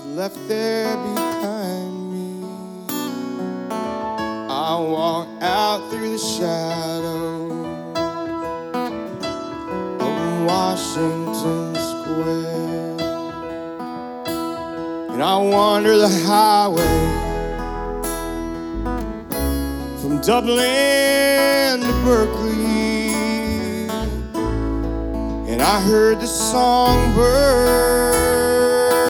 left there behind me. I walk out through the shadows of Washington Square, and I wander the highway from Dublin to Berkeley, and I heard the songbird